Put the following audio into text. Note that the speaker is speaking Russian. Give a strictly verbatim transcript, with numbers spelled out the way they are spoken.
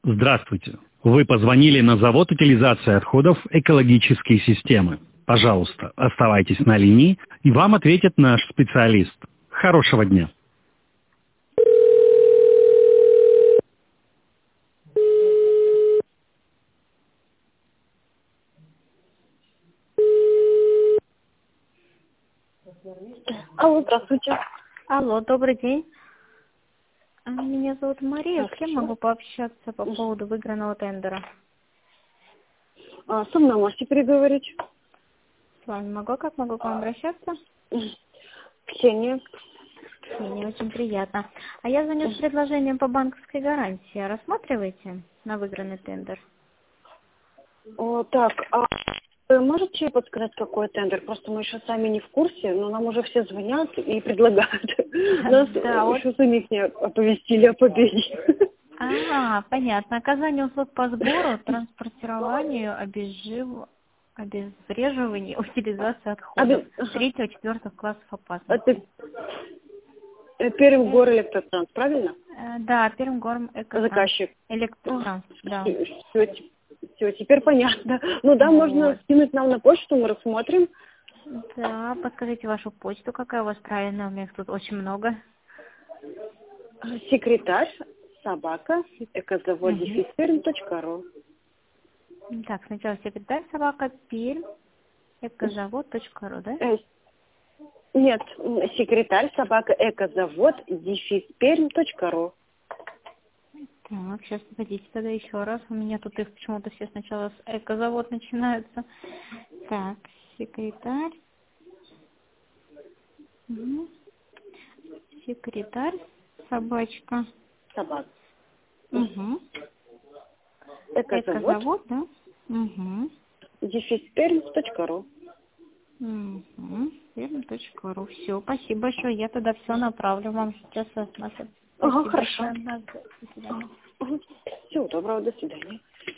Здравствуйте. Вы позвонили на завод утилизации отходов «Экологические системы». Пожалуйста, оставайтесь на линии, и вам ответит наш специалист. Хорошего дня. Алло, здравствуйте. Алло, добрый день. А, Меня зовут Мария. С кем Здравствуйте. могу пообщаться по поводу выигранного тендера? А, со мной можете переговорить? С вами могу? Как могу к вам обращаться? Ксения. Мне очень приятно. А я звоню с предложением по банковской гарантии. Рассматриваете на выигранный тендер? О, так, а вы можете подсказать, какой тендер? Просто мы еще сами не в курсе, но нам уже все звонят и предлагают. Нас Да, вот. еще самих не оповестили о победе. А, понятно. Оказание услуг по сбору, транспортированию, обезжив... обезвреживанию, утилизации отходов Обе- ага. третьего-четвертого классов опасности. Это э, Пермь Гор Электротранс, правильно? Э, Да, первым гором экотранс. Заказчик. Электротранс, да. Все, все, теперь понятно. Ну да, можно Вот. скинуть нам на почту, мы рассмотрим. Да, подскажите вашу почту, какая у вас правильная, у меня их тут очень много. Секретарь, собака, экозавод Мгм. точка ру. Так, сначала секретарь собака, Пермь, экозавод точка ру, да? Э, нет, м, секретарь, собака, экозавод, дефис пермь точка ру. Так, сейчас погодите тогда еще раз. У меня тут их почему-то все сначала с экозавод начинаются. Так, секретарь. Мгм. Секретарь, собачка. Собака. Угу. Экозавод, Экозавод, да? Угу. дефис пермь точка ру. Угу. Пермь.ру. Все, спасибо большое. Я тогда все направлю вам сейчас. Спасибо Ага, хорошо. большое. До свидания. Всего доброго, до свидания.